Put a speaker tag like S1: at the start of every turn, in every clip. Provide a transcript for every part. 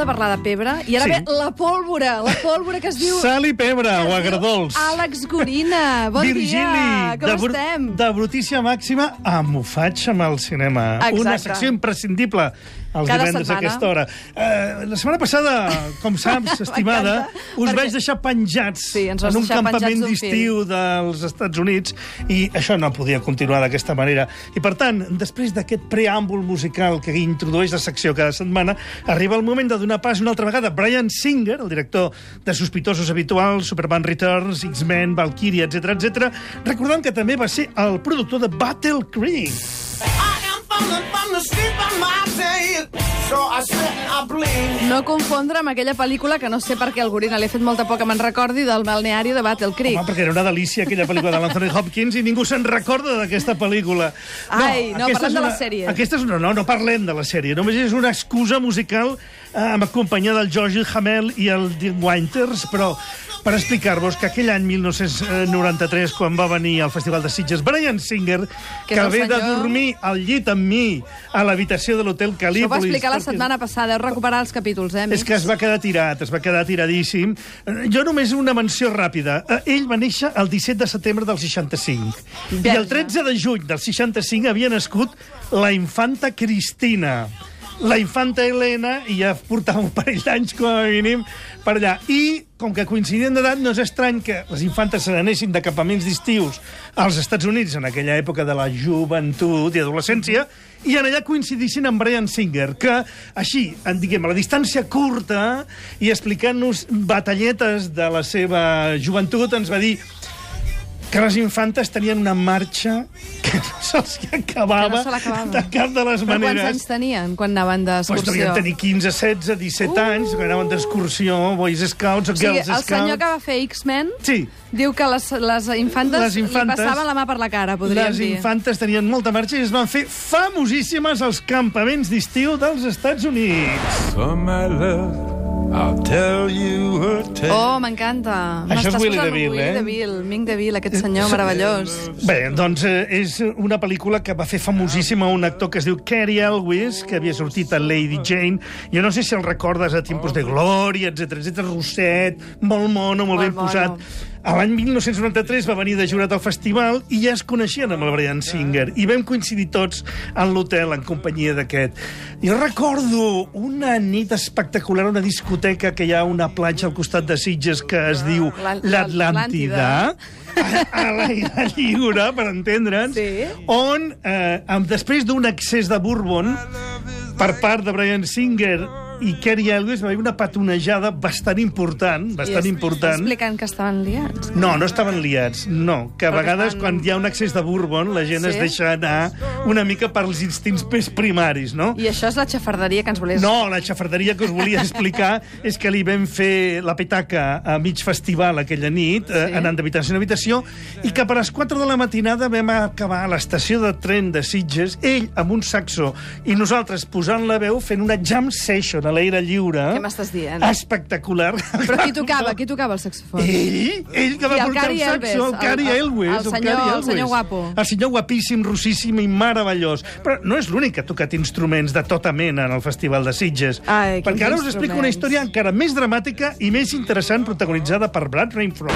S1: parlar de pebre, i ara ve la pólvora que es diu...
S2: Sal i pebre, o agradols.
S1: Àlex Gorina, bon dia, com estem?
S2: De brutícia màxima a Mofats amb el cinema.
S1: Exacte.
S2: Una secció imprescindible els
S1: Cada
S2: divendres
S1: setmana.
S2: a aquesta hora. La setmana passada, com saps, estimada, us vaig deixar penjats
S1: ens vas
S2: en un
S1: deixar penjats
S2: campament
S1: d'un
S2: d'estiu dels Estats Units, i això no podia continuar d'aquesta manera. I, per tant, després d'aquest preàmbul musical que introdueix la secció cada setmana, arriba el moment de donar pas una altra vegada a Bryan Singer, el director de Sospitosos Habituals, Superman Returns, X-Men, Valkyria, etc. Recordant que també va ser el productor de Battle Creek.
S1: No confondre amb aquella pel·lícula que no sé per què el Gorina li ha fet molta por que me'n recordi, del balneari de Battle Creek.
S2: Home, perquè era una delícia aquella pel·lícula de l'Anthony Hopkins i ningú se'n recorda d'aquesta pel·lícula.
S1: Parlem de la sèrie.
S2: No parlem de la sèrie. Només és una excusa musical amb companyia del George Hamel i el Dean Winters, però per explicar-vos que aquell any 1993, quan va venir al Festival de Sitges, Bryan Singer, que ve de dormir al llit amb mi a l'habitació de l'Hotel Calípolis...
S1: Això ho va explicar la setmana passada, heu recuperat els capítols,
S2: És que es va quedar tiradíssim. Jo només una menció ràpida. Ell va néixer el 17 de setembre del 65. I el 13 de juny del 65 havia nascut la infanta Cristina. La infanta Helena, i ja portava un parell d'anys, com a mínim, per allà. I, com que coincidien d'edat, no és estrany que les infantes se n'anessin de campaments d'estius als Estats Units, en aquella època de la joventut i adolescència, i en allà coincidissin amb Bryan Singer, que, així, diguem, a la distància curta, i explicant-nos batalletes de la seva joventut, ens va dir que les infantes tenien una marxa que no se'ls acabava de cap de les maneres.
S1: Però quants anys tenien quan anaven d'excursió?
S2: Doncs devien tenir 15, 16, 17 anys, quan anaven d'excursió, Boys Scouts o Girls Scouts.
S1: El senyor que va fer X-Men
S2: sí.
S1: Diu que les infantes li passaven la mà per la cara, podríem dir.
S2: Les infantes tenien molta marxa i es van fer famosíssimes als campaments d'estiu dels Estats Units.
S3: I'll tell you a tale.
S1: Oh, m'encanta.
S2: Això és Willy DeVille,
S1: Willy DeVille, Ming DeVille, aquest senyor meravellós.
S2: Bé, doncs és una pel·lícula que va fer famosíssima un actor que es diu Cary Elwes, que havia sortit a Lady Jane. Jo no sé si el recordes a Tiempos de Glòria, etc. Rosset, molt mono, molt ben posat. A l'any 1993 va venir de jurat al festival i ja es coneixien amb el Bryan Singer i vam coincidir tots en l'hotel en companyia d'aquest. Jo recordo una nit espectacular, una discoteca que hi ha una platja al costat de Sitges que es diu l'Atlàntida, a l'aire lliure, per entendre'ns, on, després d'un excés de bourbon per part de Bryan Singer i Cary Elwes, va haver una patonejada bastant important.
S1: Explicant que estaven liats?
S2: No, no estaven liats, no. Que a vegades, quan hi ha un excés de bourbon, la gent es deixa anar una mica pels instints més primaris, no?
S1: I això és la xafarderia que ens volies...
S2: No, la xafarderia que us volia explicar és que li vam fer la petaca a mig festival aquella nit, anant d'habitació en habitació, i que per les 4 de la matinada vam acabar a l'estació de tren de Sitges, ell amb un saxo i nosaltres posant la veu fent una jam session a l'aire lliure.
S1: Què m'estàs dient?
S2: Espectacular.
S1: Però qui tocava el saxofon?
S2: Ell que va portar el saxo, el Cary Elwes.
S1: El senyor guapo.
S2: El senyor guapíssim, rossíssim i meravellós. Però no és l'únic que ha tocat instruments de tota mena en el Festival de Sitges. Perquè ara us explico una història encara més dramàtica i més interessant, protagonitzada per Brad Renfro.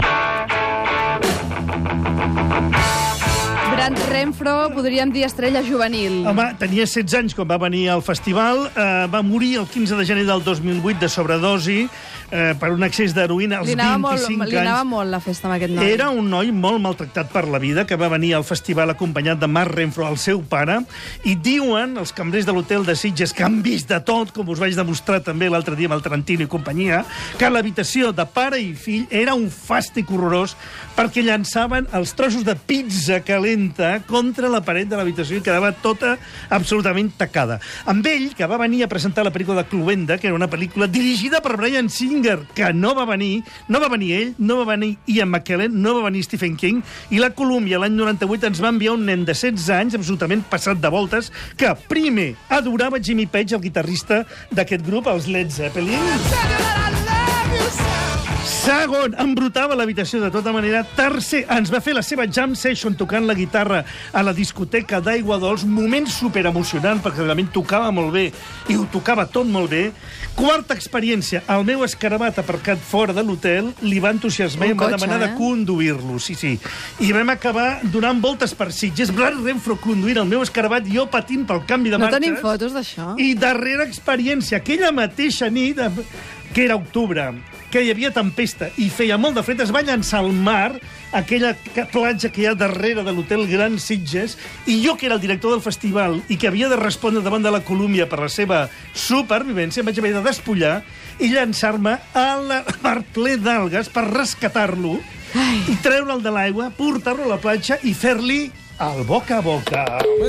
S1: Brad Renfro, podríem dir estrella juvenil.
S2: Home, tenia 16 anys quan va venir al festival, va morir el 15 de gener del 2008 de sobredosi per un excés d'heroïna als 25 anys.
S1: Li anava molt la festa amb aquest noi.
S2: Era un noi molt maltractat per la vida, que va venir al festival acompanyat de Mark Renfro, el seu pare, i diuen els cambrers de l'hotel de Sitges, que han vist de tot, com us vaig demostrar també l'altre dia amb el Tarantino i companyia, que l'habitació de pare i fill era un fàstic horrorós perquè llançaven els trossos de pizza calenta contra la paret de l'habitació i quedava tota absolutament tacada. Amb ell, que va venir a presentar la pel·lícula de Cluenda, que era una pel·lícula dirigida per Bryan Singer, que no va venir ell, no va venir Ian McKellen, no va venir Stephen King, i la Columbia l'any 98 ens va enviar un nen de 16 anys, absolutament passat de voltes, que primer adorava Jimmy Page, el guitarrista d'aquest grup, els Led Zeppelin. Segon, embrutava l'habitació de tota manera. Tercer, ens va fer la seva jam session tocant la guitarra a la discoteca d'Aigua Dols, moment superemocionant perquè realment tocava molt bé i ho tocava tot molt bé. Quarta experiència, el meu escarabat aparcat fora de l'hotel li va entusiasmar i em va demanar de conduir-lo. Sí. I vam acabar donant voltes per Sitges, Blas Renfro conduint el meu escarabat i jo patint pel canvi de marques.
S1: No tenim fotos d'això?
S2: I darrera experiència, aquella mateixa nit, que era octubre, que hi havia tempesta i feia molt de fred, es va llançar al mar, aquella platja que hi ha darrere de l'hotel Gran Sitges, i jo, que era el director del festival i que havia de respondre davant de la Colúmbia per la seva supervivència, em vaig haver de despullar i llançar-me al mar ple d'algues per rescatar-lo i treure'l de l'aigua, portar-lo a la platja i fer-li el boca a boca.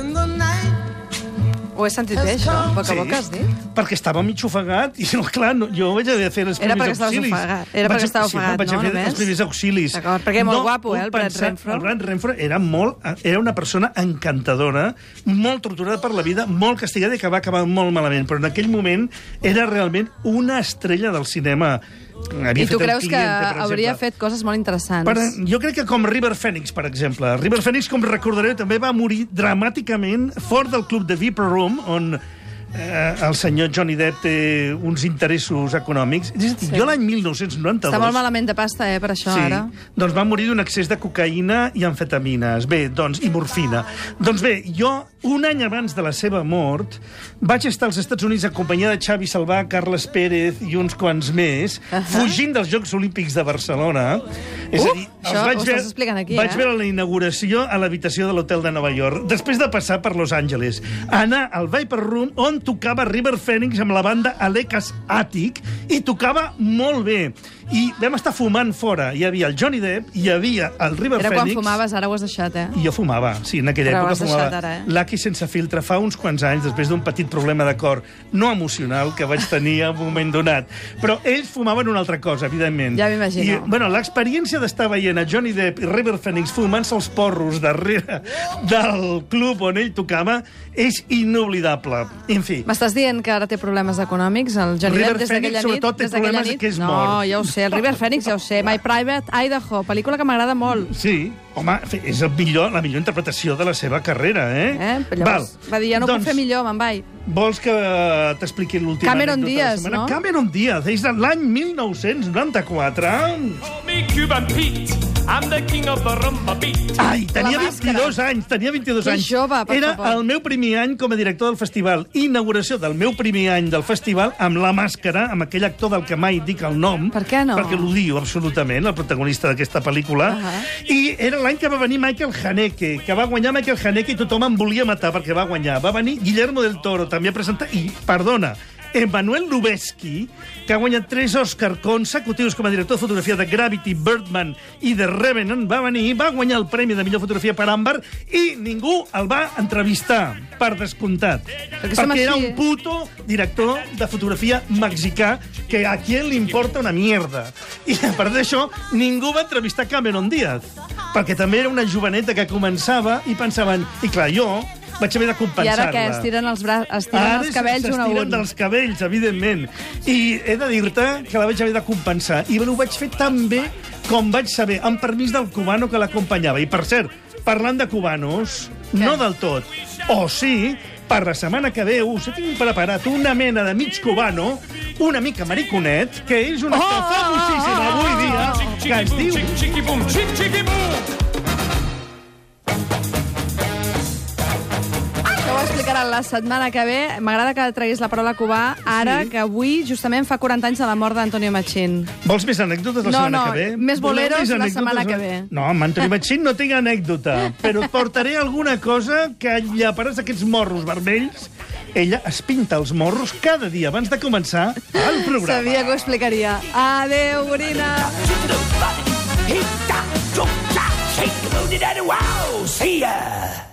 S1: Ho he sentit bé, això? Boca a boca, has dit?
S2: Perquè estava mig ofegat i, clar, jo vaig haver de fer els primers auxilis.
S1: Era perquè estava ofegat,
S2: no? Vaig fer els primers auxilis.
S1: D'acord, perquè molt guapo, el Blas Renfro.
S2: El Blas Renfro era una persona encantadora, molt torturada per la vida, molt castigada i que va acabar molt malament. Però en aquell moment era realment una estrella del cinema.
S1: I tu creus que hauria fet coses molt interessants?
S2: Jo crec que com River Phoenix, per exemple. River Phoenix, com recordareu, també va morir dramàticament fora del club de Viper Room, on el senyor Johnny Depp té uns interessos econòmics. Jo l'any 1992...
S1: Està molt malament de pasta, per això, ara.
S2: Doncs va morir d'un excés de cocaïna i amfetamines. Bé, doncs, i morfina. Doncs bé, jo, un any abans de la seva mort, vaig estar als Estats Units acompanyada de Xavi Salvà, Carles Pérez i uns quants més, fugint dels Jocs Olímpics de Barcelona. És a dir,
S1: això ho estàs explicant aquí,
S2: vaig veure la inauguració a l'habitació de l'hotel de Nova York, després de passar per Los Angeles, anar al Viper Room, on tocava River Phoenix amb la banda Alekas Attic, i tocava molt bé. I vam estar fumant fora. Hi havia el Johnny Depp, hi havia el River Phoenix...
S1: Era quan fumaves, ara ho has deixat,
S2: I jo fumava, sí, en aquella època fumava.
S1: Ara,
S2: Lucky sense filtre, fa uns quants anys, després d'un petit problema de cor no emocional que vaig tenir en un moment donat. Però ells fumaven una altra cosa, evidentment.
S1: Ja m'imagino.
S2: Bueno, l'experiència d'estar veient a Johnny Depp i River Phoenix fumant-se els porros darrere del club on ell tocava és inoblidable. En fi.
S1: M'estàs dient que ara té problemes econòmics, el Johnny Depp, des d'aquella nit?
S2: Sobretot té problemes que és mort.
S1: No, ja ho sé, el River Phoenix ja ho sé. My Private Idaho, pel·lícula que m'agrada molt.
S2: Sí, home, és la millor interpretació de la seva carrera,
S1: Llavors, va dir, ja no puc fer millor, me'n vaig.
S2: Vols que t'expliqui l'última
S1: Cameron Diaz, no?
S2: Cameron Diaz, és de l'any 1994. Ai, tenia 22 anys,
S1: Que jove, per
S2: Era
S1: favor.
S2: el meu primer any com a director del festival. Inauguració del meu primer any del festival amb La Màscara, amb aquell actor del que mai dic el nom.
S1: Per què no?
S2: Perquè l'odio absolutament, el protagonista d'aquesta pel·lícula. I era l'any que va venir Michael Haneke, que va guanyar Michael Haneke i tothom em volia matar perquè va guanyar. Va venir Guillermo del Toro, també a presentar... I, perdona, Emmanuel Lubezki, que ha guanyat 3 Oscar consecutius com a director de fotografia de Gravity, Birdman i The Revenant, va venir, va guanyar el premi de millor fotografia per Amber i ningú el va entrevistar, per descomptat. Perquè era un puto director de fotografia mexicà que a qui li importa una mierda. I a part d'això, ningú va entrevistar Cameron Diaz, perquè també era una joveneta que començava i pensaven... I clar, jo vaig haver de compensar-la.
S1: I ara què? Estiren els cabells un a un.
S2: Estiren dels cabells, evidentment. I he de dir-te que la vaig haver de compensar. I ho vaig fer tan bé com vaig saber, amb permís del cubano que l'acompanyava. I, per cert, parlant de cubanos, no del tot. O sí, per la setmana que ve us he preparat una mena de mig cubano, una mica mariconet, que és una famosíssima avui dia, que es diu...
S1: Ho explicaran la setmana que ve. M'agrada que traguis la paraula cubà ara, que avui justament fa 40 anys de la mort d'Antonio Machín.
S2: Vols més anècdotes la setmana que ve?
S1: No, més boleros la setmana que ve.
S2: No, amb Antonio Machín no tinc anècdota, però et portaré alguna cosa que llaparàs aquests morros vermells. Ella es pinta els morros cada dia abans de començar el programa.
S1: Sabia que ho explicaria. Adéu, Gorina!
S4: See ya!